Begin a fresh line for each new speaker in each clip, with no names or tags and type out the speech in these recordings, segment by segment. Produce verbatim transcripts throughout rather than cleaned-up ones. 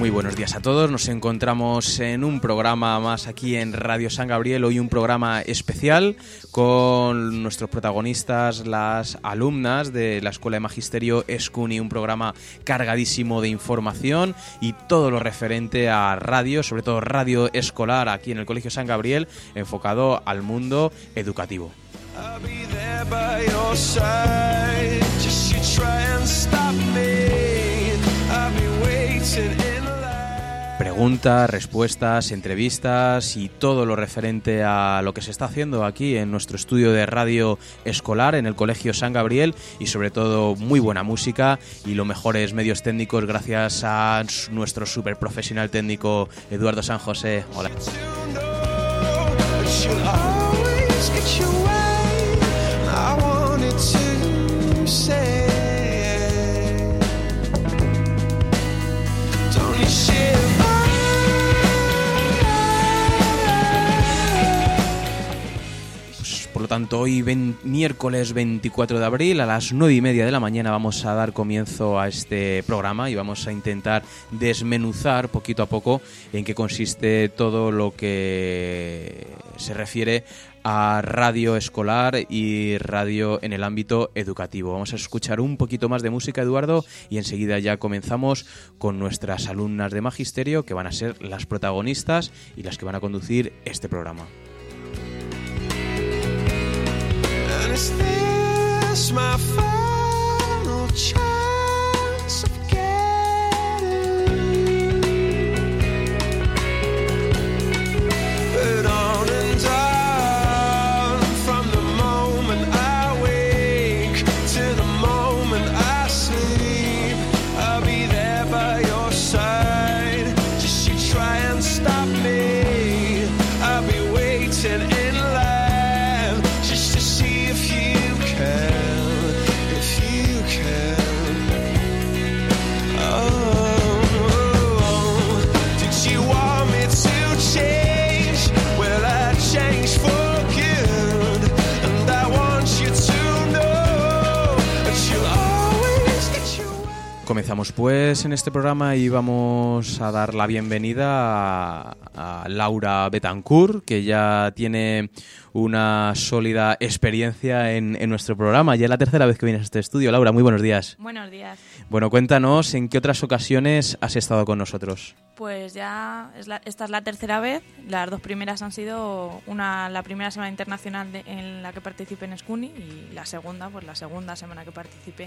Muy buenos días a todos, nos encontramos en un programa más aquí en Radio San Gabriel, hoy un programa especial con nuestros protagonistas, las alumnas de la Escuela de Magisterio Escuni, un programa cargadísimo de información y todo lo referente a radio, sobre todo radio escolar aquí en el Colegio San Gabriel, enfocado al mundo educativo. Preguntas, respuestas, entrevistas y todo lo referente a lo que se está haciendo aquí en nuestro estudio de radio escolar en el Colegio San Gabriel y sobre todo muy buena música y los mejores medios técnicos gracias a nuestro super profesional técnico Eduardo San José. Hola. Por lo tanto, hoy ven, miércoles veinticuatro de abril a las nueve y media de la mañana vamos a dar comienzo a este programa y vamos a intentar desmenuzar poquito a poco en qué consiste todo lo que se refiere a radio escolar y radio en el ámbito educativo. Vamos a escuchar un poquito más de música, Eduardo, y enseguida ya comenzamos con nuestras alumnas de magisterio que van a ser las protagonistas y las que van a conducir este programa. Is this my final chance of getting but on and on from the moment I wake to the moment I sleep I'll be there by your side just you try and stop me I'll be waiting in line just to see Comenzamos pues en este programa y vamos a dar la bienvenida a, a Laura Betancourt, que ya tiene una sólida experiencia en, en nuestro programa. Ya es la tercera vez que vienes a este estudio. Laura, muy buenos días.
Buenos días.
Bueno, cuéntanos, ¿en qué otras ocasiones has estado con nosotros?
Pues ya es la, esta es la tercera vez. Las dos primeras han sido una la primera semana internacional de, en la que participé en Escuni y la segunda, pues la segunda semana que participé.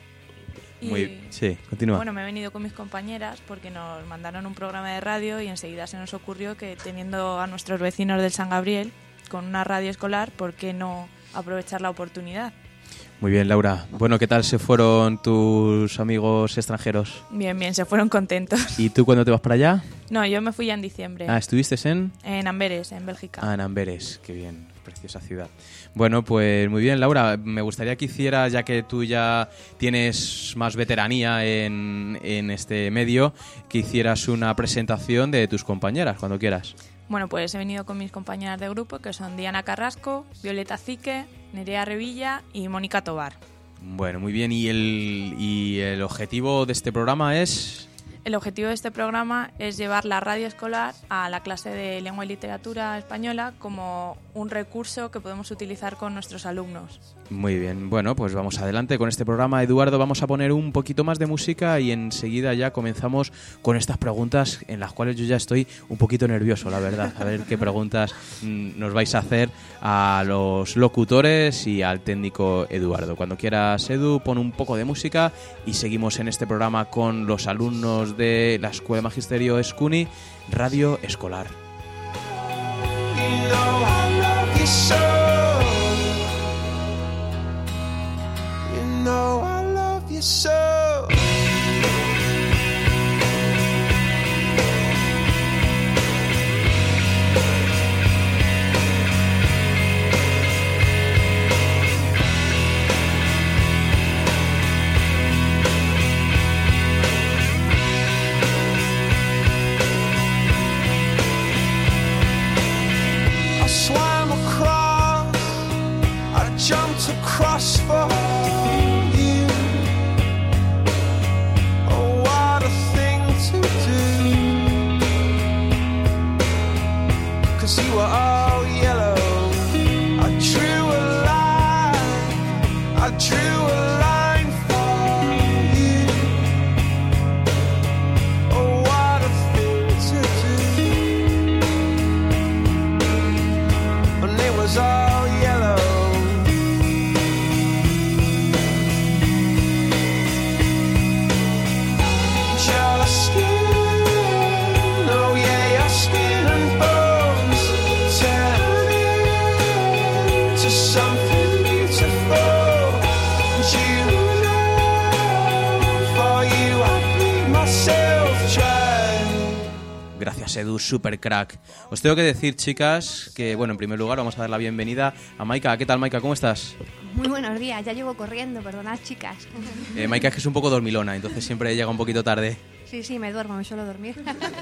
Y,
Muy, sí, continúa.
Bueno, me he venido con mis compañeras porque nos mandaron un programa de radio y enseguida se nos ocurrió que teniendo a nuestros vecinos del San Gabriel con una radio escolar, ¿por qué no aprovechar la oportunidad?
Muy bien, Laura. Bueno, ¿qué tal se fueron tus amigos extranjeros?
Bien, bien, se fueron contentos.
¿Y tú cuándo te vas para allá?
No, yo me fui ya en diciembre.
Ah, ¿estuviste en?
En Amberes, en Bélgica.
Ah, en Amberes, qué bien, preciosa ciudad. Bueno, pues muy bien, Laura. Me gustaría que hicieras, ya que tú ya tienes más veteranía en, en este medio, que hicieras una presentación de tus compañeras, cuando quieras.
Bueno, pues he venido con mis compañeras de grupo, que son Diana Carrasco, Violeta Zique, Nerea Revilla y Mónica Tobar.
Bueno, muy bien. ¿Y el, y el objetivo de este programa es...?
El objetivo de este programa es llevar la radio escolar a la clase de Lengua y Literatura Española como un recurso que podemos utilizar con nuestros alumnos.
Muy bien, bueno, pues vamos adelante con este programa. Eduardo, vamos a poner un poquito más de música y enseguida ya comenzamos con estas preguntas en las cuales yo ya estoy un poquito nervioso, la verdad. A ver qué preguntas nos vais a hacer a los locutores y al técnico Eduardo. Cuando quieras, Edu, pon un poco de música y seguimos en este programa con los alumnos de la Escuela de Magisterio Escuni, Radio Escolar. You know I love you so. You know I love you so. Jumped across for you. Gracias, Edu, super crack. Os tengo que decir, chicas, que, bueno, en primer lugar vamos a dar la bienvenida a Maika. ¿Qué tal, Maika? ¿Cómo estás?
Muy buenos días, ya llego corriendo, perdonad, chicas.
Eh, Maika es que es un poco dormilona, entonces siempre llega un poquito tarde.
Sí, sí, me duermo, me suelo dormir.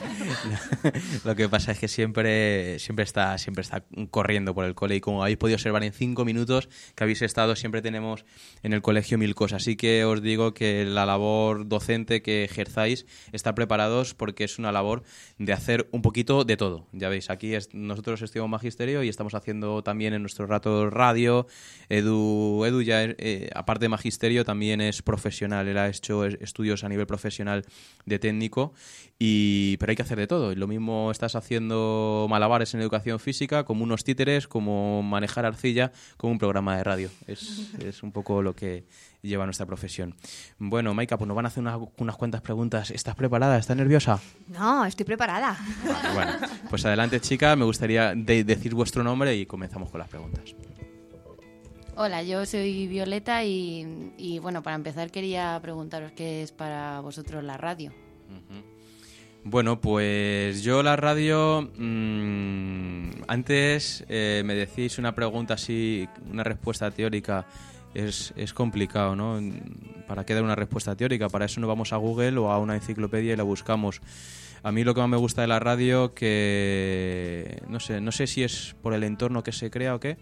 Lo que pasa es que siempre, siempre está, siempre está corriendo por el cole y como habéis podido observar en cinco minutos que habéis estado, siempre tenemos en el colegio mil cosas. Así que os digo que la labor docente que ejerzáis, estar preparados porque es una labor de hacer un poquito de todo. Ya veis, aquí es, nosotros estudiamos magisterio y estamos haciendo también en nuestro rato radio. Edu, Edu ya, eh, aparte de magisterio, también es profesional. Él ha hecho estudios a nivel profesional de técnico, y pero hay que hacer de todo. Y lo mismo estás haciendo malabares en educación física, como unos títeres, como manejar arcilla, como un programa de radio. Es, es un poco lo que lleva nuestra profesión. Bueno, Maika, pues nos van a hacer unas, unas cuantas preguntas. ¿Estás preparada? ¿Estás nerviosa?
No, estoy preparada.
Bueno, pues adelante, chica. Me gustaría de- decir vuestro nombre y comenzamos con las preguntas.
Hola, yo soy Violeta y, y bueno, para empezar quería preguntaros qué es para vosotros la radio.
Uh-huh. Bueno, pues yo la radio, mmm, antes eh, me decíais una pregunta así, una respuesta teórica, es, es complicado, ¿no? ¿Para qué dar una respuesta teórica? Para eso nos vamos a Google o a una enciclopedia y la buscamos. A mí lo que más me gusta de la radio, que no sé, no sé si es por el entorno que se crea o qué,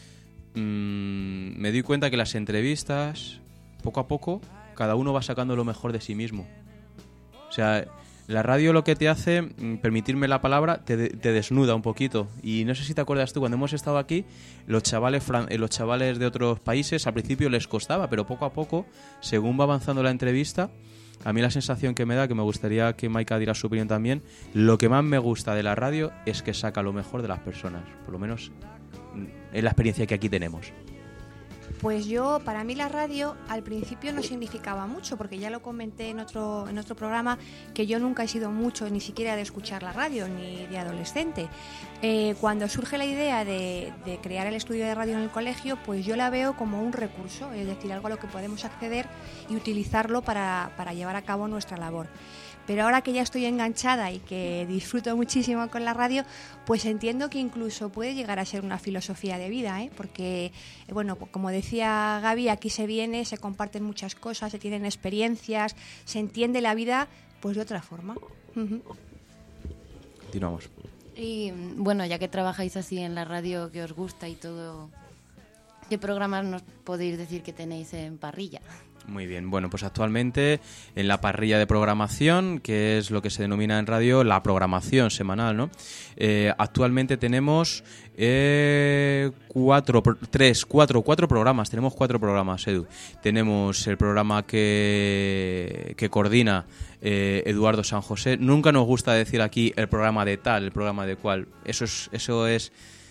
mmm, me doy cuenta que las entrevistas, poco a poco, cada uno va sacando lo mejor de sí mismo. O sea, la radio lo que te hace, permitirme la palabra, te, de, te desnuda un poquito. Y no sé si te acuerdas tú, cuando hemos estado aquí, los chavales, fran- los chavales de otros países al principio les costaba, pero poco a poco, según va avanzando la entrevista, a mí la sensación que me da, que me gustaría que Maika diera su opinión también, lo que más me gusta de la radio es que saca lo mejor de las personas. Por lo menos es la experiencia que aquí tenemos.
Pues yo, para mí la radio al principio no significaba mucho, porque ya lo comenté en otro, en otro programa, que yo nunca he sido mucho ni siquiera de escuchar la radio, ni de adolescente. Eh, cuando surge la idea de, de crear el estudio de radio en el colegio, pues yo la veo como un recurso, es decir, algo a lo que podemos acceder y utilizarlo para, para llevar a cabo nuestra labor. Pero ahora que ya estoy enganchada y que disfruto muchísimo con la radio, pues entiendo que incluso puede llegar a ser una filosofía de vida, ¿eh? Porque, eh, bueno, como decía Gaby, aquí se viene, se comparten muchas cosas, se tienen experiencias, se entiende la vida pues de otra forma. Uh-huh.
Continuamos.
Y bueno, ya que trabajáis así en la radio, que os gusta y todo, ¿qué programas nos podéis decir que tenéis en parrilla?
Muy bien, bueno, pues actualmente en la parrilla de programación, que es lo que se denomina en radio la programación semanal, ¿no? Eh, actualmente tenemos eh, cuatro, tres, cuatro, cuatro programas, tenemos cuatro programas, Edu. Tenemos el programa que, que coordina eh, Eduardo San José. Nunca nos gusta decir aquí el programa de tal, el programa de cual. Eso es, eso es,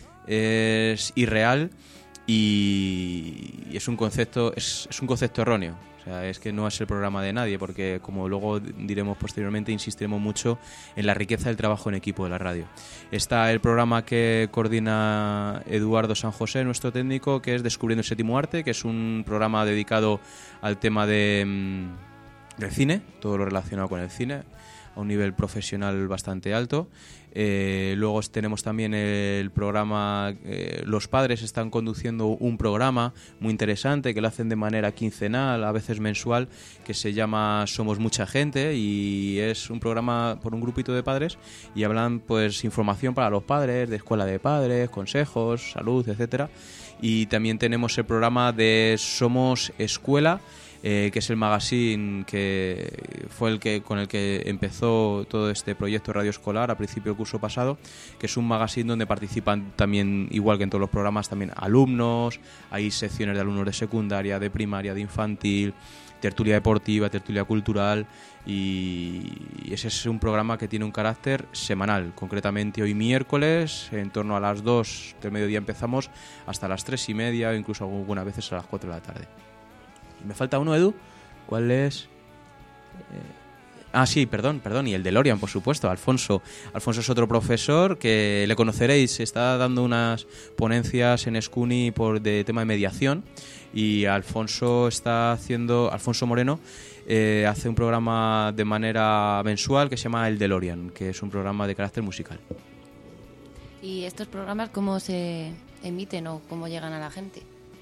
es irreal. Y es un concepto es, es un concepto erróneo. O sea, es que no es el programa de nadie, porque como luego diremos posteriormente, insistiremos mucho en la riqueza del trabajo en equipo de la radio. Está el programa que coordina Eduardo San José, nuestro técnico, que es Descubriendo el Séptimo Arte, que es un programa dedicado al tema de, del cine, todo lo relacionado con el cine, a un nivel profesional bastante alto. Eh, luego tenemos también el programa, eh, los padres están conduciendo un programa muy interesante que lo hacen de manera quincenal, a veces mensual, que se llama Somos Mucha Gente, y es un programa por un grupito de padres y hablan pues información para los padres, de escuela de padres, consejos, salud, etcétera. Y también tenemos el programa de Somos Escuela, Eh, que es el magazine que fue el que con el que empezó todo este proyecto Radio Escolar a principio del curso pasado, que es un magazine donde participan también, igual que en todos los programas, también alumnos, hay secciones de alumnos de secundaria, de primaria, de infantil, tertulia deportiva, tertulia cultural, y ese es un programa que tiene un carácter semanal. Concretamente hoy miércoles, en torno a las dos del mediodía empezamos, hasta las tres y media, o incluso algunas veces a las cuatro de la tarde. ¿Me falta uno, Edu? ¿Cuál es? Eh, Ah, sí, perdón, perdón, y el DeLorean, por supuesto, Alfonso. Alfonso es otro profesor que le conoceréis, está dando unas ponencias en Escuni por de tema de mediación, y Alfonso está haciendo, Alfonso Moreno, eh, hace un programa de manera mensual que se llama El DeLorean, que es un programa de carácter musical.
¿Y estos programas cómo se emiten o cómo llegan a la gente?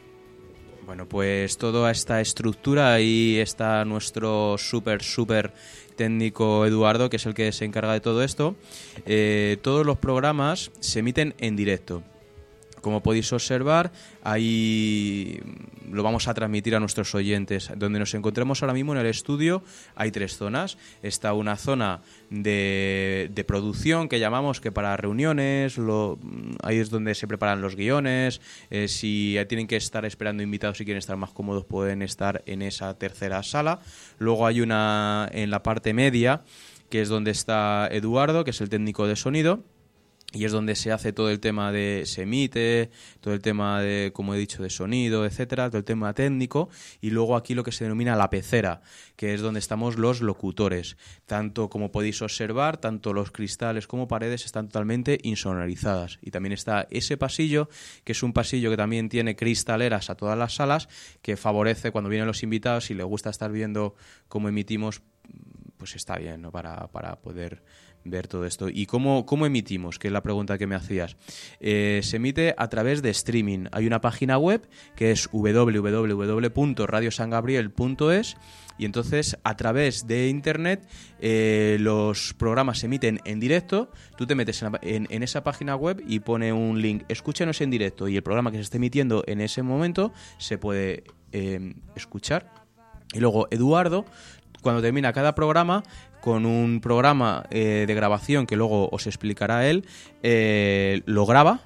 Bueno, pues toda esta estructura, ahí está nuestro súper, súper técnico Eduardo, que es el que se encarga de todo esto. Eh, todos los programas se emiten en directo. Como podéis observar, ahí lo vamos a transmitir a nuestros oyentes. Donde nos encontramos ahora mismo en el estudio hay tres zonas. Está una zona de, de producción que llamamos, que para reuniones, lo, ahí es donde se preparan los guiones. Eh, si tienen que estar esperando invitados y quieren estar más cómodos, pueden estar en esa tercera sala. Luego hay una en la parte media, que es donde está Eduardo, que es el técnico de sonido. Y es donde se hace todo el tema de, se emite, todo el tema de, como he dicho, de sonido, etcétera, todo el tema técnico. Y luego aquí lo que se denomina la pecera, que es donde estamos los locutores. Tanto como podéis observar, tanto los cristales como paredes están totalmente insonorizadas. Y también está ese pasillo, que es un pasillo que también tiene cristaleras a todas las salas, que favorece cuando vienen los invitados, si les gusta estar viendo cómo emitimos, pues está bien, ¿no? Para, para poder ver todo esto. ¿Y cómo, cómo emitimos? Que es la pregunta que me hacías. Eh, se emite a través de streaming. Hay una página web que es doble u doble u doble u punto radio san gabriel punto es, y entonces a través de internet eh, los programas se emiten en directo. Tú te metes en, en, en esa página web y pone un link, escúchenos en directo, y el programa que se esté emitiendo en ese momento se puede eh, escuchar. Y luego Eduardo, cuando termina cada programa, con un programa eh, de grabación que luego os explicará él, eh, lo graba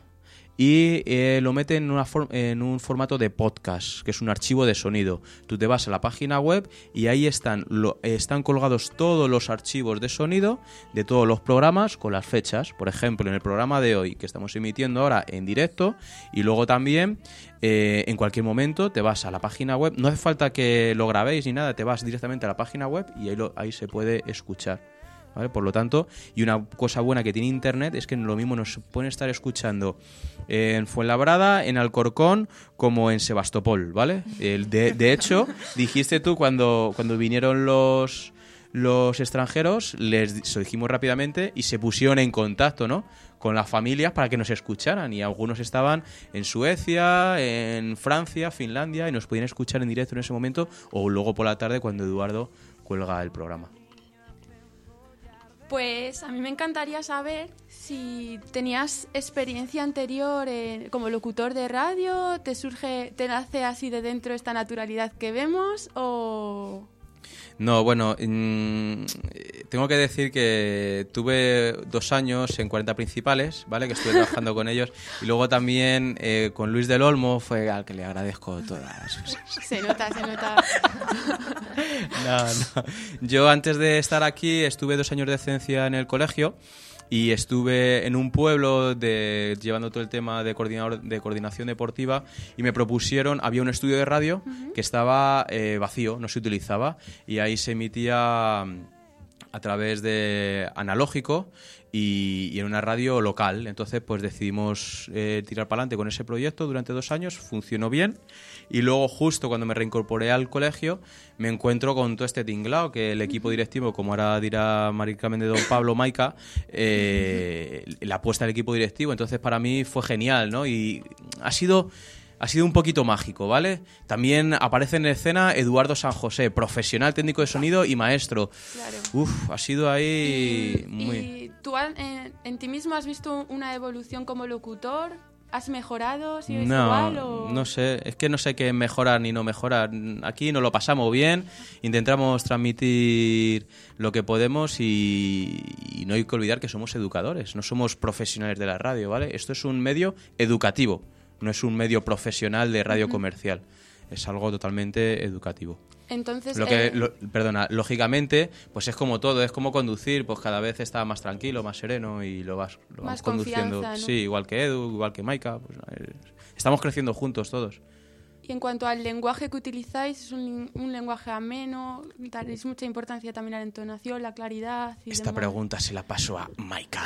y eh, lo mete en, una for- en un formato de podcast, que es un archivo de sonido. Tú te vas a la página web y ahí están, lo, están colgados todos los archivos de sonido de todos los programas con las fechas. Por ejemplo, en el programa de hoy, que estamos emitiendo ahora en directo, y luego también eh, en cualquier momento te vas a la página web. No hace falta que lo grabéis ni nada, te vas directamente a la página web y ahí, lo, ahí se puede escuchar. ¿Vale? Por lo tanto, y una cosa buena que tiene internet es que lo mismo nos pueden estar escuchando en Fuenlabrada, en Alcorcón, como en Sebastopol, ¿vale? El de, de hecho, dijiste tú cuando, cuando vinieron los, los extranjeros, les lo dijimos rápidamente y se pusieron en contacto, ¿no?, con las familias para que nos escucharan, y algunos estaban en Suecia, en Francia, Finlandia, y nos podían escuchar en directo en ese momento, o luego por la tarde cuando Eduardo cuelga el programa.
Pues a mí me encantaría saber si tenías experiencia anterior en- como locutor de radio, te surge, te nace así de dentro esta naturalidad que vemos, o...
No, bueno, mmm, tengo que decir que tuve dos años en cuarenta Principales, ¿vale? Que estuve trabajando con ellos. Y luego también eh, con Luis del Olmo, fue al que le agradezco todas sus...
Se nota, se nota.
No, no. Yo antes de estar aquí estuve dos años de docencia en el colegio y estuve en un pueblo de, llevando todo el tema de coordinador de coordinación deportiva, y me propusieron, había un estudio de radio uh-huh. que estaba eh, vacío, no se utilizaba, y ahí se emitía a través de analógico y, y en una radio local. Entonces pues decidimos eh, tirar para adelante con ese proyecto durante dos años, funcionó bien. Y luego, justo cuando me reincorporé al colegio, me encuentro con todo este tinglao, que el equipo directivo, como ahora dirá Mari Carmen de Don Pablo, Maica, eh, la apuesta del equipo directivo. Entonces, para mí fue genial, ¿no? Y ha sido... Ha sido un poquito mágico, ¿vale? También aparece en escena Eduardo San José, profesional técnico de sonido y maestro. Claro. Uf, ha sido ahí
y,
muy...
¿Y tú en, en ti mismo has visto una evolución como locutor? ¿Has mejorado? ¿Sigues
no,
igual? O...
No sé, es que no sé qué mejorar ni no mejorar. Aquí nos lo pasamos bien, intentamos transmitir lo que podemos y, y no hay que olvidar que somos educadores, no somos profesionales de la radio, ¿vale? Esto es un medio educativo. No es un medio profesional de radio uh-huh. comercial, es algo totalmente educativo.
Entonces,
lo que,
eh...
lo, perdona, lógicamente, pues es como todo, es como conducir, pues cada vez está más tranquilo, más sereno y lo vas, lo
más
vas conduciendo.
¿no?
Sí, igual que Edu, igual que Maika, pues, estamos creciendo juntos todos.
Y en cuanto al lenguaje que utilizáis, ¿es un, un lenguaje ameno? ¿Daréis mucha importancia también a la entonación, la claridad? Y
Esta
demás?
pregunta se la paso a Maika.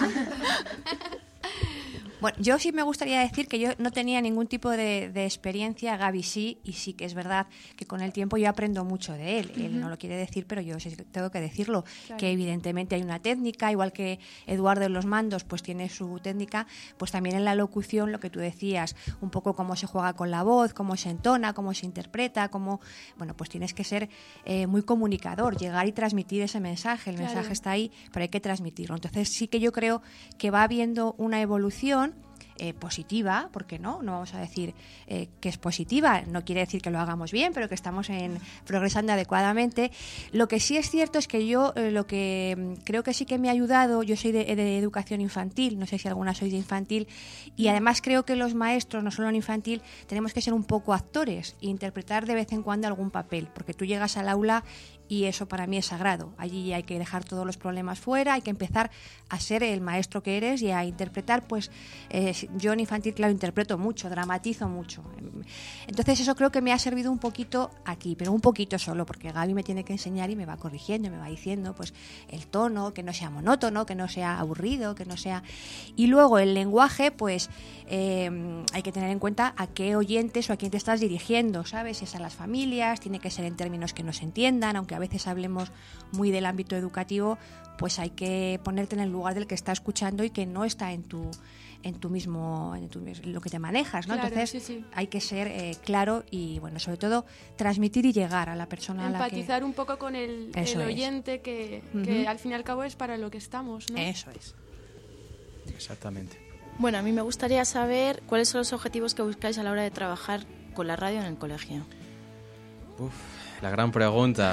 Bueno, yo sí me gustaría decir que yo no tenía ningún tipo de, de experiencia, Gaby sí, y sí que es verdad que con el tiempo yo aprendo mucho de él. Uh-huh. Él no lo quiere decir, pero yo sí tengo que decirlo, claro. Que evidentemente hay una técnica, igual que Eduardo en los mandos pues tiene su técnica, pues también en la locución, lo que tú decías, un poco cómo se juega con la voz, cómo se entona, cómo se interpreta, cómo, bueno, pues tienes que ser eh, muy comunicador, llegar y transmitir ese mensaje. El claro. mensaje está ahí, pero hay que transmitirlo. Entonces sí que yo creo que va habiendo una evolución Eh, positiva, porque no, no vamos a decir eh, que es positiva, no quiere decir que lo hagamos bien, pero que estamos en, progresando adecuadamente. Lo que sí es cierto es que yo eh, lo que creo que sí que me ha ayudado, yo soy de, de educación infantil, no sé si alguna sois de infantil, y además creo que los maestros, no solo en infantil, tenemos que ser un poco actores e interpretar de vez en cuando algún papel, porque tú llegas al aula y eso para mí es sagrado. Allí hay que dejar todos los problemas fuera, hay que empezar a ser el maestro que eres y a interpretar, pues eh, yo en infantil, claro, interpreto mucho, dramatizo mucho. Entonces eso creo que me ha servido un poquito aquí, pero un poquito solo, porque Gaby me tiene que enseñar y me va corrigiendo, me va diciendo pues el tono, que no sea monótono, que no sea aburrido, que no sea... Y luego el lenguaje, pues eh, hay que tener en cuenta a qué oyentes o a quién te estás dirigiendo, ¿sabes? Si es a las familias, tiene que ser en términos que no se entiendan, aunque a veces hablemos muy del ámbito educativo, pues hay que ponerte en el lugar del que está escuchando y que no está en tu en tu mismo en, tu, en lo que te manejas, ¿no?
Claro,
entonces
sí, sí.
hay que ser eh, claro y bueno, sobre todo transmitir y llegar a la persona
empatizar
a la que...
un poco con el, el oyente que, uh-huh. que al fin y al cabo es para lo que estamos, ¿no?
Eso es.
Exactamente.
Bueno, a mí me gustaría saber cuáles son los objetivos que buscáis a la hora de trabajar con la radio en el colegio.
Uf. La gran pregunta.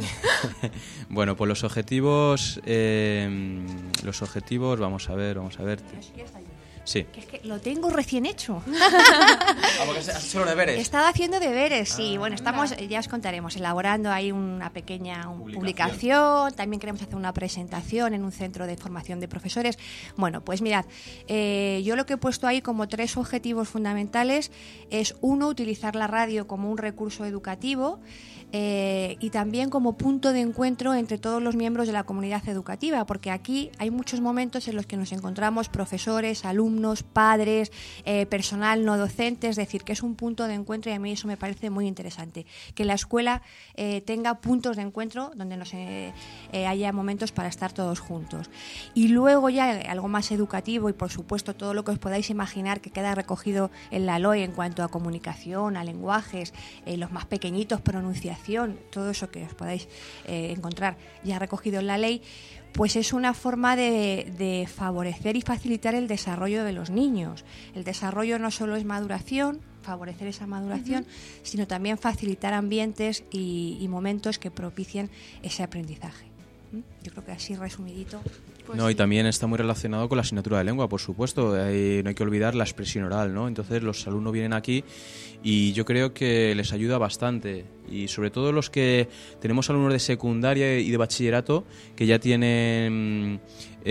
Bueno, pues los objetivos, eh, los objetivos, vamos a ver, vamos a ver. Sí.
Que es que lo tengo recién hecho.
Ah, porque has hecho los deberes.
He estado haciendo deberes, sí.
Ah,
bueno, estamos, ya os contaremos, elaborando ahí una pequeña un, publicación. publicación. También queremos hacer una presentación en un centro de formación de profesores. Bueno, pues mirad, eh, yo lo que he puesto ahí como tres objetivos fundamentales es, uno, utilizar la radio como un recurso educativo. Eh, y también como punto de encuentro entre todos los miembros de la comunidad educativa, porque aquí hay muchos momentos en los que nos encontramos profesores, alumnos, padres, eh, personal no docente, es decir, que es un punto de encuentro y a mí eso me parece muy interesante, que la escuela eh, tenga puntos de encuentro donde nos eh, eh, haya momentos para estar todos juntos. Y luego ya algo más educativo y por supuesto todo lo que os podáis imaginar que queda recogido en la L O E en cuanto a comunicación, a lenguajes, eh, los más pequeñitos, pronunciación, todo eso que os podáis eh, encontrar ya recogido en la ley, pues es una forma de, de favorecer y facilitar el desarrollo de los niños. El desarrollo no solo es maduración, favorecer esa maduración, uh-huh. sino también facilitar ambientes y, y momentos que propicien ese aprendizaje. Yo creo que así resumidito.
Pues no, sí. Y también está muy relacionado con la asignatura de lengua, por supuesto. Hay, no hay que olvidar la expresión oral, ¿no? Entonces los alumnos vienen aquí y yo creo que les ayuda bastante. Y sobre todo los que tenemos alumnos de secundaria y de bachillerato que ya tienen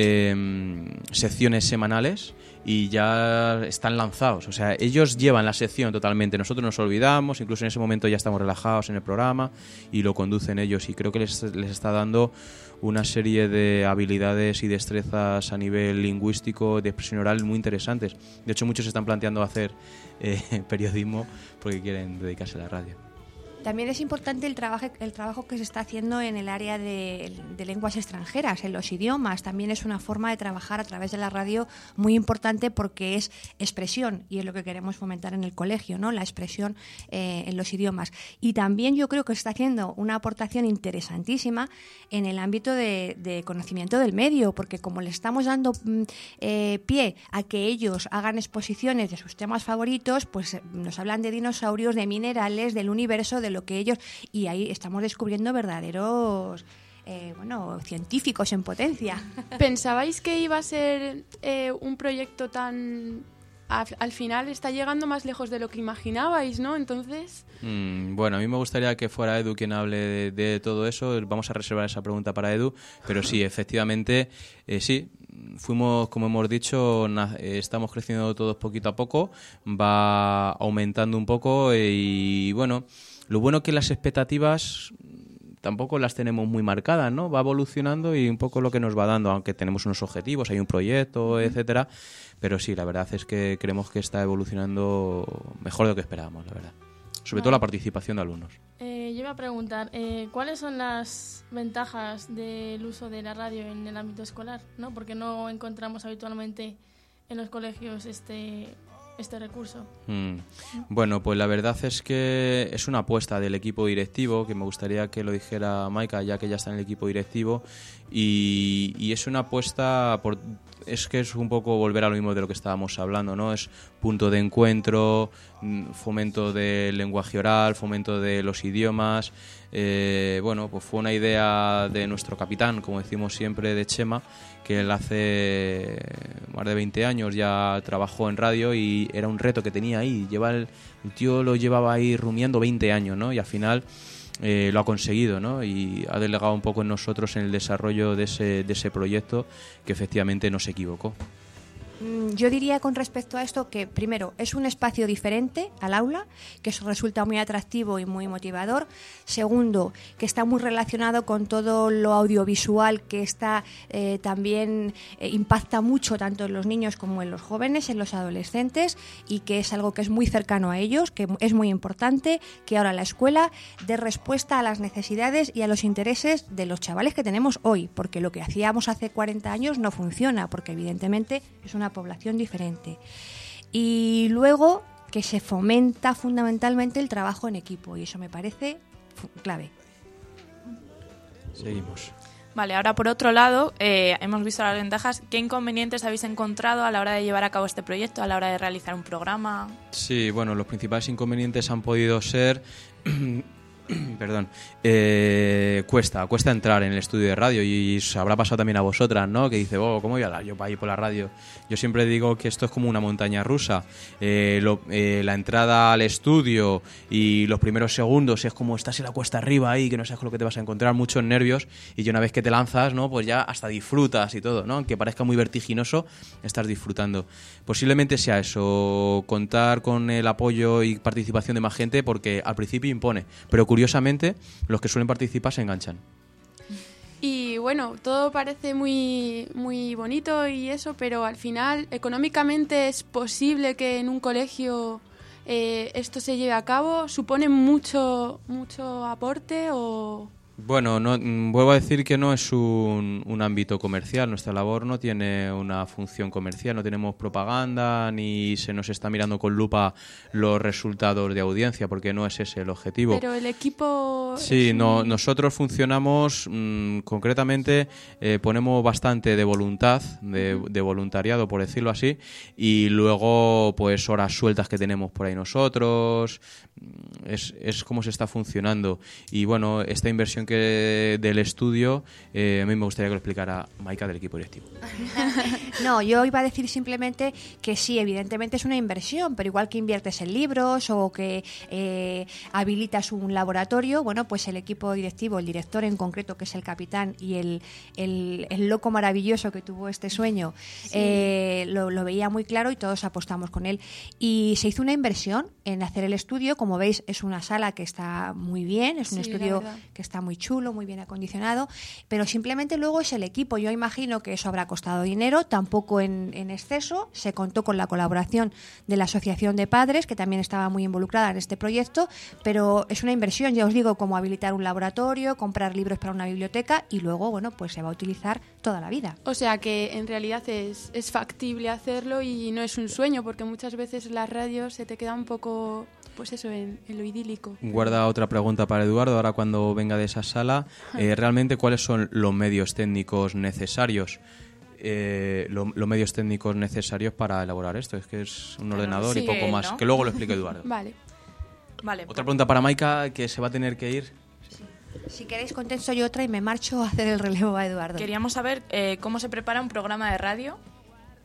eh, secciones semanales y ya están lanzados. O sea, ellos llevan la sección totalmente. Nosotros nos olvidamos, incluso en ese momento ya estamos relajados en el programa y lo conducen ellos. Y creo que les, les está dando una serie de habilidades y destrezas a nivel lingüístico, de expresión oral muy interesantes. De hecho, muchos están planteando hacer eh, periodismo porque quieren dedicarse a la radio.
También es importante el trabajo, el trabajo que se está haciendo en el área de, de lenguas extranjeras, en los idiomas. También es una forma de trabajar a través de la radio muy importante porque es expresión y es lo que queremos fomentar en el colegio, ¿no? La expresión eh, en los idiomas. Y también yo creo que se está haciendo una aportación interesantísima en el ámbito de, de conocimiento del medio, porque como le estamos dando eh, pie a que ellos hagan exposiciones de sus temas favoritos, pues nos hablan de dinosaurios, de minerales, del universo, de lo que ellos, y ahí estamos descubriendo verdaderos eh, bueno, científicos en potencia.
¿Pensabais que iba a ser eh, un proyecto tan... A, al final está llegando más lejos de lo que imaginabais, ¿no? Entonces...
Mm, bueno, a mí me gustaría que fuera Edu quien hable de, de todo eso. Vamos a reservar esa pregunta para Edu, pero sí, efectivamente, eh, sí, fuimos, como hemos dicho, na- eh, estamos creciendo todos poquito a poco, va aumentando un poco y bueno, lo bueno que las expectativas tampoco las tenemos muy marcadas, ¿no? Va evolucionando y un poco lo que nos va dando, aunque tenemos unos objetivos, hay un proyecto, etcétera, pero sí, la verdad es que creemos que está evolucionando mejor de lo que esperábamos, la verdad. Sobre todo la participación de alumnos.
Eh, yo iba a preguntar, eh, ¿cuáles son las ventajas del uso de la radio en el ámbito escolar? ¿No? Porque no encontramos habitualmente en los colegios este, este recurso.
Mm. Bueno, pues la verdad es que es una apuesta del equipo directivo, que me gustaría que lo dijera Maika, ya que ya está en el equipo directivo, y, y es una apuesta por... Es que es un poco volver a lo mismo de lo que estábamos hablando, ¿no? Es punto de encuentro, fomento del lenguaje oral, fomento de los idiomas. Eh, bueno, pues fue una idea de nuestro capitán, como decimos siempre, de Chema, que él hace más de veinte años ya trabajó en radio y era un reto que tenía ahí. Lleva el, el tío lo llevaba ahí rumiando veinte años, ¿no? Y al final... Eh, lo ha conseguido, ¿no? Y ha delegado un poco en nosotros en el desarrollo de ese, de ese proyecto, que efectivamente no se equivocó.
Yo diría con respecto a esto que, primero, es un espacio diferente al aula, que eso resulta muy atractivo y muy motivador. Segundo, que está muy relacionado con todo lo audiovisual, que está eh, también eh, impacta mucho tanto en los niños como en los jóvenes, en los adolescentes, y que es algo que es muy cercano a ellos, que es muy importante que ahora la escuela dé respuesta a las necesidades y a los intereses de los chavales que tenemos hoy, porque lo que hacíamos hace cuarenta años no funciona, porque evidentemente es una población diferente. Y luego que se fomenta fundamentalmente el trabajo en equipo, y eso me parece clave.
Seguimos.
Vale, ahora por otro lado, eh, hemos visto las ventajas. ¿Qué inconvenientes habéis encontrado a la hora de llevar a cabo este proyecto, a la hora de realizar un programa?
Sí, bueno, los principales inconvenientes han podido ser... Perdón, eh, cuesta, cuesta entrar en el estudio de radio y os habrá pasado también a vosotras, ¿no? Que dice, oh, ¿cómo voy a hablar yo para ir por la radio? Yo siempre digo que esto es como una montaña rusa. Eh, lo, eh, la entrada al estudio y los primeros segundos es como estás en la cuesta arriba ahí, que no sabes con lo que te vas a encontrar, muchos nervios, y ya una vez que te lanzas, ¿no? Pues ya hasta disfrutas y todo, ¿no? Aunque parezca muy vertiginoso, estás disfrutando. Posiblemente sea eso, contar con el apoyo y participación de más gente, porque al principio impone, pero curiosamente los que suelen participar se enganchan.
Y bueno, todo parece muy, muy bonito y eso, pero al final, ¿económicamente es posible que en un colegio eh, esto se lleve a cabo? ¿Supone mucho, mucho aporte o...?
Bueno, no, vuelvo a decir que no es un, un ámbito comercial. Nuestra labor no tiene una función comercial, no tenemos propaganda ni se nos está mirando con lupa los resultados de audiencia, porque no es ese el objetivo.
Pero el equipo...
Sí,
un...
no, nosotros funcionamos, mmm, concretamente eh, ponemos bastante de voluntad, de, de voluntariado, por decirlo así, y luego pues horas sueltas que tenemos por ahí nosotros, es, es como se está funcionando. Y bueno, esta inversión que del estudio, eh, a mí me gustaría que lo explicara Maika del equipo directivo.
No, yo iba a decir simplemente que sí, evidentemente es una inversión, pero igual que inviertes en libros o que eh, habilitas un laboratorio, bueno, pues el equipo directivo, el director en concreto, que es el capitán, y el, el, el loco maravilloso que tuvo este sueño, sí. eh, lo, lo veía muy claro y todos apostamos con él. Y se hizo una inversión en hacer el estudio. Como veis, es una sala que está muy bien, es un sí, estudio que está muy chulo, muy bien acondicionado, pero simplemente luego es el equipo. Yo imagino que eso habrá costado dinero, tampoco en, en exceso. Se contó con la colaboración de la Asociación de Padres, que también estaba muy involucrada en este proyecto, pero es una inversión, ya os digo, como habilitar un laboratorio, comprar libros para una biblioteca, y luego, bueno, pues se va a utilizar toda la vida.
O sea que en realidad es, es factible hacerlo y no es un sueño, porque muchas veces la radio se te queda un poco... pues eso, en, en lo idílico.
Guarda otra pregunta para Eduardo, ahora cuando venga de esa sala. Eh, ¿Realmente cuáles son los medios técnicos necesarios? Eh, lo, los medios técnicos necesarios para elaborar esto. Es que es un ordenador
sí,
y poco más.
¿no?
Que luego lo explique Eduardo.
Vale.
Vale.
Otra pregunta para Maika, que se va a tener que ir.
Sí. Si queréis contesto yo otra y me marcho a hacer el relevo a Eduardo.
Queríamos saber eh, cómo se prepara un programa de radio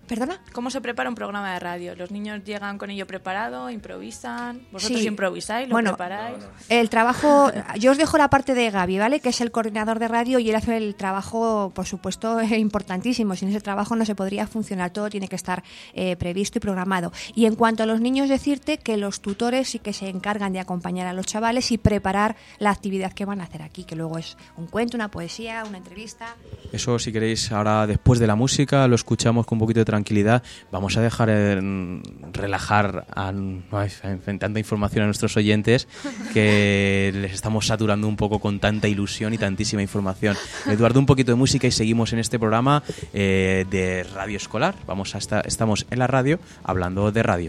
¿Perdona?
¿Cómo se prepara un programa de radio? ¿Los niños llegan con ello preparado, improvisan? ¿Vosotros
Sí.
improvisáis, lo
Bueno,
preparáis?
El trabajo, yo os dejo la parte de Gaby, ¿vale? Que es el coordinador de radio y él hace el trabajo, por supuesto, importantísimo. Sin ese trabajo no se podría funcionar, todo tiene que estar eh, previsto y programado. Y en cuanto a los niños, decirte que los tutores sí que se encargan de acompañar a los chavales y preparar la actividad que van a hacer aquí, que luego es un cuento, una poesía, una entrevista.
Eso, si queréis, ahora después de la música lo escuchamos con un poquito de tranquilidad. Vamos a dejar eh, relajar a, ay, en tanta información a nuestros oyentes que les estamos saturando un poco con tanta ilusión y tantísima información. Eduardo, un poquito de música y seguimos en este programa eh, de Radio Escolar. Vamos a estar, estamos en la radio hablando de radio.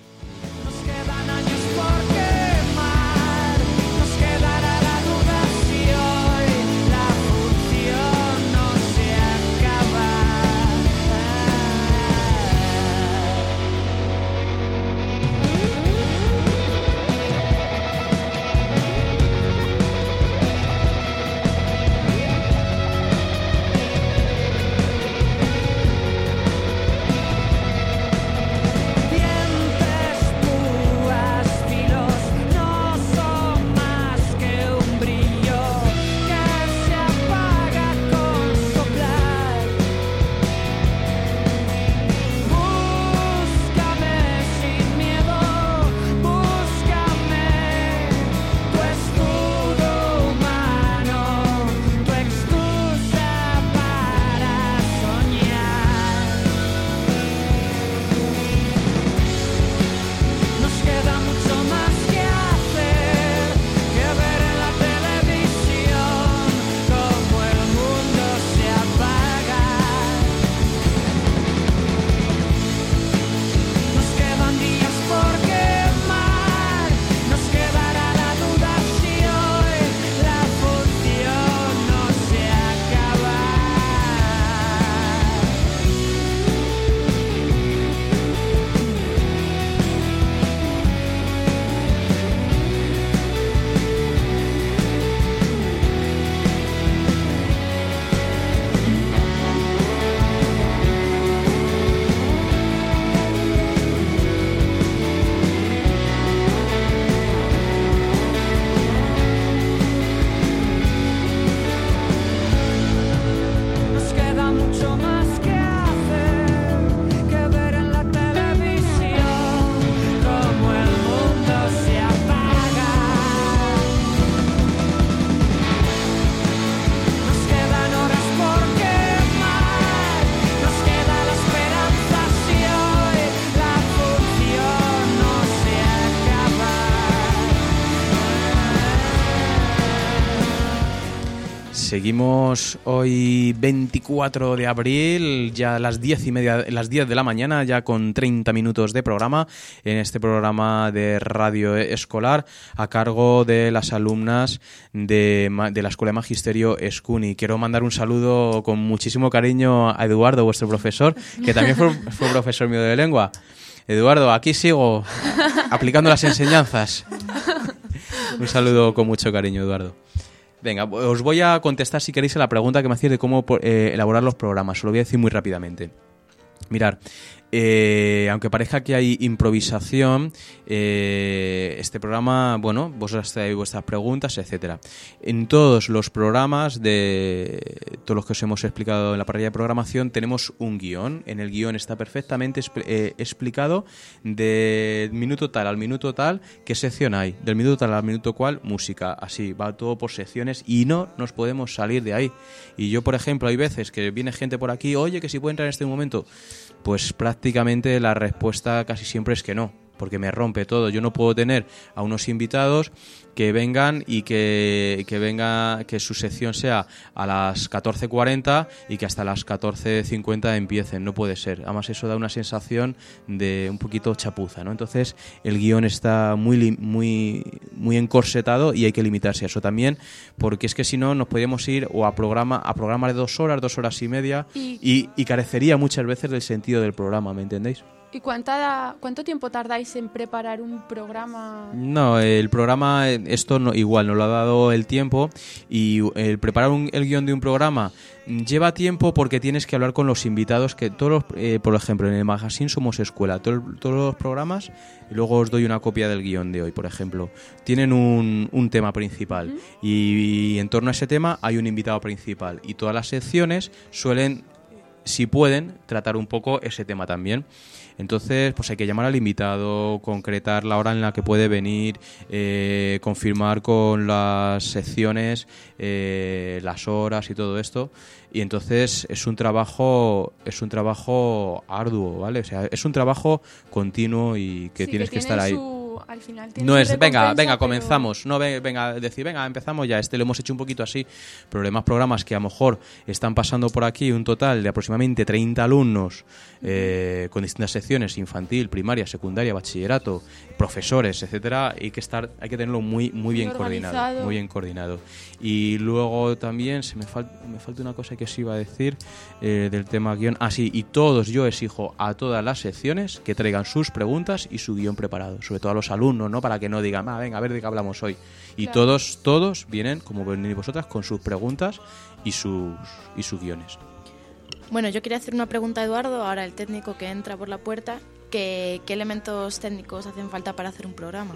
Seguimos hoy veinticuatro de abril, ya a las diez y media, las diez de la mañana, ya con treinta minutos de programa, en este programa de radio escolar a cargo de las alumnas de, de la Escuela de Magisterio Escuni. Quiero mandar un saludo con muchísimo cariño a Eduardo, vuestro profesor, que también fue, fue profesor mío de lengua. Eduardo, aquí sigo aplicando las enseñanzas. Un saludo con mucho cariño, Eduardo. Venga, os voy a contestar si queréis a la pregunta que me hacéis de cómo eh, elaborar los programas. Os lo voy a decir muy rápidamente. Mirad, eh, aunque parezca que hay improvisación, eh, este programa, bueno, vosotros traéis vuestras preguntas, etcétera. En todos los programas de todos los que os hemos explicado en la parrilla de programación tenemos un guión. En el guión está perfectamente expl- eh, explicado del minuto tal al minuto tal qué sección hay, del minuto tal al minuto cual música. Así va todo por secciones y no nos podemos salir de ahí. Y yo, por ejemplo, hay veces que viene gente por aquí, oye, que si puede entrar en este momento. Pues prácticamente la respuesta casi siempre es que no, porque me rompe todo. Yo no puedo tener a unos invitados que vengan y que, que venga que su sección sea a las catorce cuarenta y que hasta las catorce cincuenta empiecen. No puede ser. Además, eso da una sensación de un poquito chapuza, ¿no? Entonces, el guión está muy, muy, muy encorsetado y hay que limitarse a eso también, porque es que si no nos podríamos ir o a programa a programas de dos horas, dos horas y media,
Y-
y, y carecería muchas veces del sentido del programa, ¿me entendéis?
¿Y cuánta, cuánto tiempo tardáis en preparar un programa?
No, el programa, esto no, igual nos lo ha dado el tiempo, y el preparar un, el guión de un programa lleva tiempo porque tienes que hablar con los invitados, que todos los, eh, por ejemplo, en el magazine Somos Escuela, todo, todos los programas, y luego os doy una copia del guión de hoy, por ejemplo, tienen un, un tema principal, uh-huh. y, y en torno a ese tema hay un invitado principal, y todas las secciones suelen, si pueden, tratar un poco ese tema también. Entonces, pues hay que llamar al invitado, concretar la hora en la que puede venir, eh, confirmar con las secciones eh, las horas y todo esto. Y entonces es un trabajo, es un trabajo arduo, ¿vale? O sea, es un trabajo continuo y que
sí,
tienes
que,
que estar ahí.
Su, al final tiene
no es, venga, venga,
pero...
comenzamos. No, venga, decir, venga, empezamos ya. Este lo hemos hecho un poquito así. Problemas, programas que a lo mejor están pasando por aquí un total de aproximadamente treinta alumnos eh, con distintas secciones, infantil, primaria, secundaria, bachillerato, profesores, etcétera. Hay que estar, hay que tenerlo muy, muy bien coordinado, muy bien coordinado. Y luego también se me falta, me falta una cosa que os iba a decir eh, del tema guión. Ah, sí, y todos, yo exijo a todas las secciones que traigan sus preguntas y su guión preparado, sobre todo a los alumnos, ¿no? Para que no digan, ah, venga, a ver de qué hablamos hoy. Y claro. todos, todos vienen, como venís vosotras, con sus preguntas y sus, y sus guiones.
Bueno, yo quería hacer una pregunta a Eduardo, ahora el técnico que entra por la puerta, que, ¿qué elementos técnicos hacen falta para hacer un programa?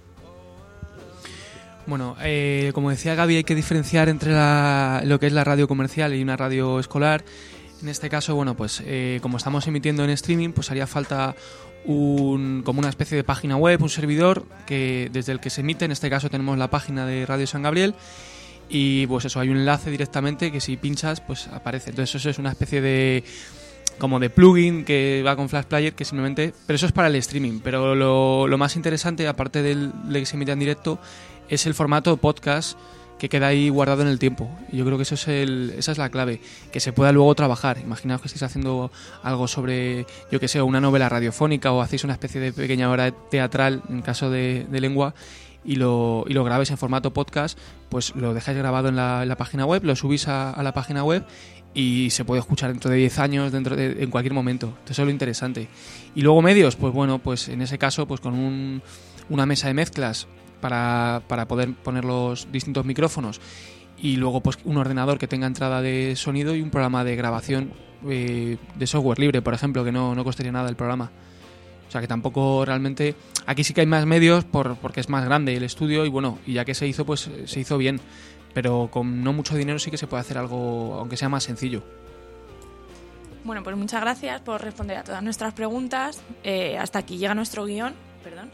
Bueno, eh, como decía Gaby, hay que diferenciar entre la, lo que es la radio comercial y una radio escolar. En este caso, bueno, pues eh, como estamos emitiendo en streaming, pues haría falta un, como una especie de página web, un servidor que desde el que se emite. En este caso tenemos la página de Radio San Gabriel y pues eso, hay un enlace directamente que si pinchas pues aparece. Entonces eso es una especie de como de plugin que va con Flash Player, que simplemente, pero eso es para el streaming. Pero lo, lo más interesante, aparte del de que se emite en directo, es el formato podcast que queda ahí guardado en el tiempo. Y yo creo que eso es el, esa es la clave, que se pueda luego trabajar. Imaginaos que estáis haciendo algo sobre, yo que sé, una novela radiofónica o hacéis una especie de pequeña obra teatral en caso de, de lengua y lo, y lo grabáis en formato podcast, pues lo dejáis grabado en la, en la página web, lo subís a, a la página web y se puede escuchar dentro de diez años, dentro de, en cualquier momento. Entonces eso es lo interesante. Y luego medios, pues bueno, pues en ese caso, pues con un, una mesa de mezclas para, para poder poner los distintos micrófonos y luego pues un ordenador que tenga entrada de sonido y un programa de grabación eh, de software libre, por ejemplo, que no, no costaría nada el programa. O sea que tampoco realmente... Aquí sí que hay más medios por, porque es más grande el estudio y bueno, y ya que se hizo, pues se hizo bien. Pero con no mucho dinero sí que se puede hacer algo, aunque sea más sencillo.
Bueno, pues muchas gracias por responder a todas nuestras preguntas. Eh, hasta aquí llega nuestro guión. Perdón.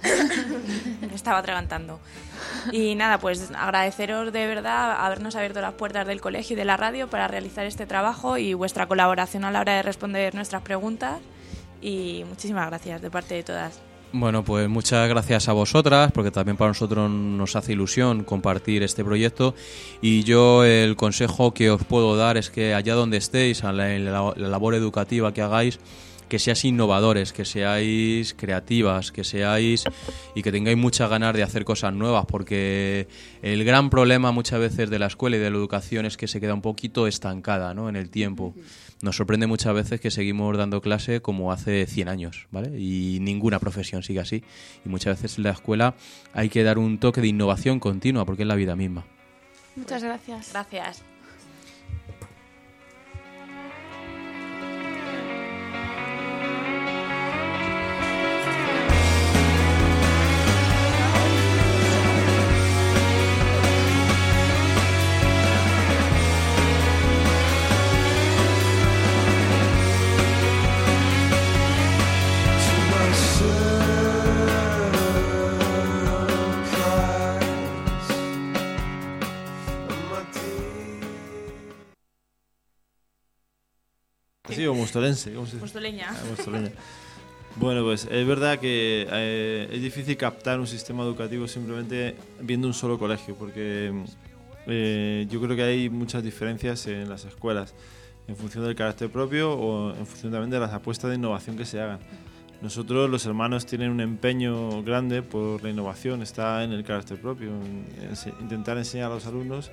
Me estaba atragantando. Y nada, pues agradeceros de verdad habernos abierto las puertas del colegio y de la radio para realizar este trabajo y vuestra colaboración a la hora de responder nuestras preguntas. Y muchísimas gracias de parte de todas.
Bueno, pues muchas gracias a vosotras, porque también para nosotros nos hace ilusión compartir este proyecto. Y yo el consejo que os puedo dar es que allá donde estéis, en la, en la, la labor educativa que hagáis, que seáis innovadores, que seáis creativas, que seáis y que tengáis muchas ganas de hacer cosas nuevas, porque el gran problema muchas veces de la escuela y de la educación es que se queda un poquito estancada, ¿no?, en el tiempo. Nos sorprende muchas veces que seguimos dando clase como hace cien años, ¿vale? Y ninguna profesión sigue así. Y muchas veces en la escuela hay que dar un toque de innovación continua, porque es la vida misma.
Muchas gracias.
Gracias.
Sí, o mostolense. ¿Cómo se dice?
Mostoleña.
Ah, mostoleña. Bueno, pues es verdad que eh, es difícil captar un sistema educativo simplemente viendo un solo colegio, porque eh, yo creo que hay muchas diferencias en las escuelas, en función del carácter propio o en función también de las apuestas de innovación que se hagan. Nosotros, los hermanos, tienen un empeño grande por la innovación, está en el carácter propio, en, en intentar enseñar a los alumnos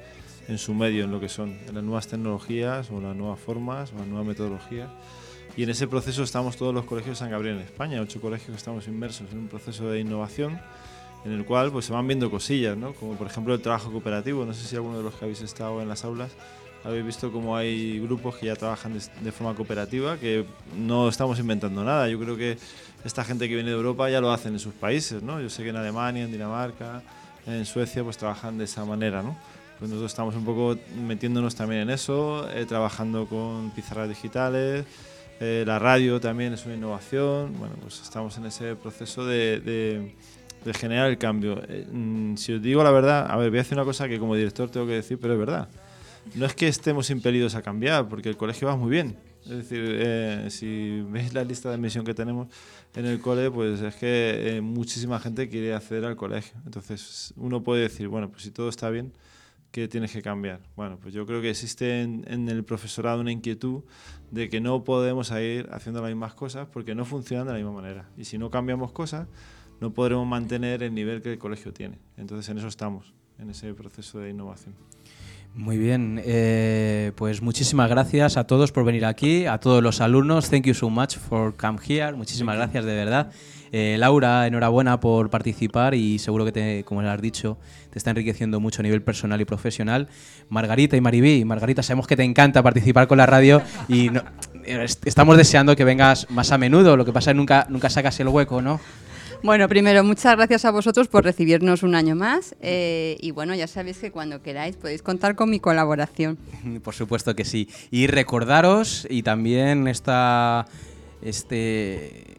en su medio, en lo que son en las nuevas tecnologías o las nuevas formas o las nuevas metodologías. Y en ese proceso estamos todos los colegios de San Gabriel en España, ocho colegios que estamos inmersos en un proceso de innovación en el cual pues se van viendo cosillas, ¿no? Como por ejemplo el trabajo cooperativo. No sé si alguno de los que habéis estado en las aulas habéis visto cómo hay grupos que ya trabajan de, de forma cooperativa, que no estamos inventando nada. Yo creo que esta gente que viene de Europa ya lo hacen en sus países, ¿no? Yo sé que en Alemania, en Dinamarca, en Suecia pues trabajan de esa manera, ¿no? Pues nosotros estamos un poco metiéndonos también en eso, eh, trabajando con pizarras digitales, eh, la radio también es una innovación. Bueno, pues estamos en ese proceso de, de, de generar el cambio. Eh, si os digo la verdad, a ver, voy a hacer una cosa que como director tengo que decir, pero es verdad. No es que estemos impelidos a cambiar, porque el colegio va muy bien. Es decir, eh, si veis la lista de admisión que tenemos en el cole, pues es que eh, muchísima gente quiere acceder al colegio. Entonces uno puede decir, bueno, pues si todo está bien, ¿qué tienes que cambiar? Bueno, pues yo creo que existe en, en el profesorado una inquietud de que no podemos ir haciendo las mismas cosas porque no funcionan de la misma manera. Y si no cambiamos cosas, no podremos mantener el nivel que el colegio tiene. Entonces en eso estamos, en ese proceso de innovación.
Muy bien, eh, pues muchísimas gracias a todos por venir aquí, a todos los alumnos. Thank you so much for come here. Muchísimas gracias, de verdad. Eh, Laura, enhorabuena por participar y seguro que, te, como le has dicho, te está enriqueciendo mucho a nivel personal y profesional. Margarita y Maribí, Margarita, sabemos que te encanta participar con la radio y no, estamos deseando que vengas más a menudo. Lo que pasa es que nunca, nunca sacas el hueco, ¿no?
Bueno, primero, muchas gracias a vosotros por recibirnos un año más eh, y bueno, ya sabéis que cuando queráis podéis contar con mi colaboración.
Por supuesto que sí. Y recordaros, y también esta, este,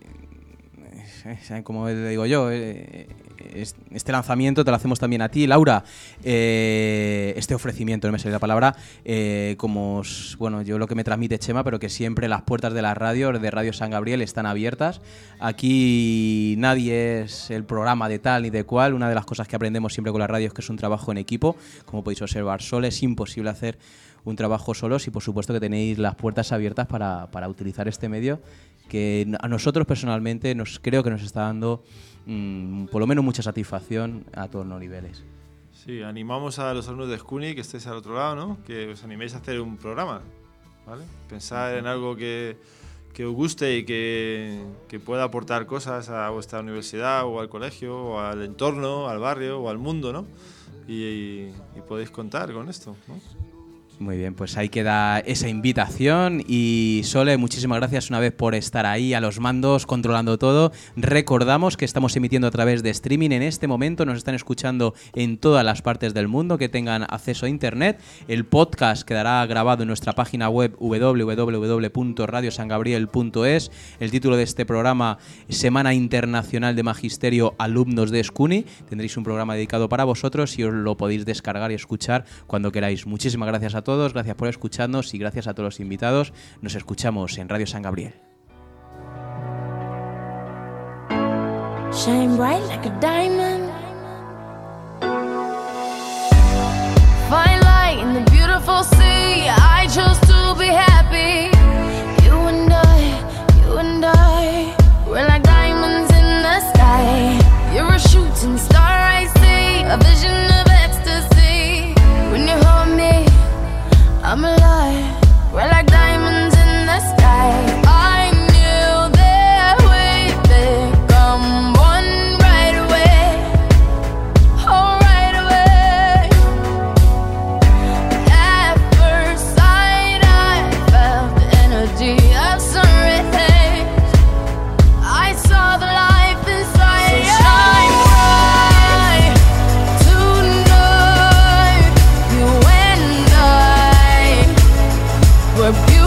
como digo yo, este lanzamiento te lo hacemos también a ti, Laura, eh, este ofrecimiento, no me sale la palabra, eh, como, os, bueno, yo lo que me transmite Chema, pero que siempre las puertas de la radio, de Radio San Gabriel, están abiertas. Aquí nadie es el programa de tal ni de cual. Una de las cosas que aprendemos siempre con la radio es que es un trabajo en equipo. Como podéis observar, solo es imposible hacer un trabajo solos y por supuesto que tenéis las puertas abiertas para, para utilizar este medio que a nosotros personalmente nos creo que nos está dando mmm, por lo menos mucha satisfacción a todos los niveles.
Sí, animamos a los alumnos de SCUNY que estéis al otro lado, ¿no? Que os animéis a hacer un programa, ¿vale? Pensar en algo que, que os guste y que, que pueda aportar cosas a vuestra universidad o al colegio o al entorno, al barrio o al mundo, ¿no? Y, y, y podéis contar con esto, ¿no?
Muy bien, pues ahí queda esa invitación y Sole, muchísimas gracias una vez por estar ahí a los mandos, controlando todo. Recordamos que estamos emitiendo a través de streaming en este momento, nos están escuchando en todas las partes del mundo que tengan acceso a internet. El podcast quedará grabado en nuestra página web doble u doble u doble u punto radio san gabriel punto es. El título de este programa, Semana Internacional de Magisterio Alumnos de SCUNY. Tendréis un programa dedicado para vosotros y os lo podéis descargar y escuchar cuando queráis. Muchísimas gracias a todos, gracias por escucharnos y gracias a todos los invitados. Nos escuchamos en Radio San Gabriel.
Shine bright like a diamond. Fine light in the beautiful sea. I chose to be happy. You and I, you and I, we're like diamonds in the sky. You're a shooting star I see, a vision of ecstasy. When you hold me, I'm alive, we're like diamonds in the sky. I knew that we'd become one right away, oh right away. At first sight I felt the energy of sun rays. I saw the life inside. So shine bright tonight, you and I. We're beautiful.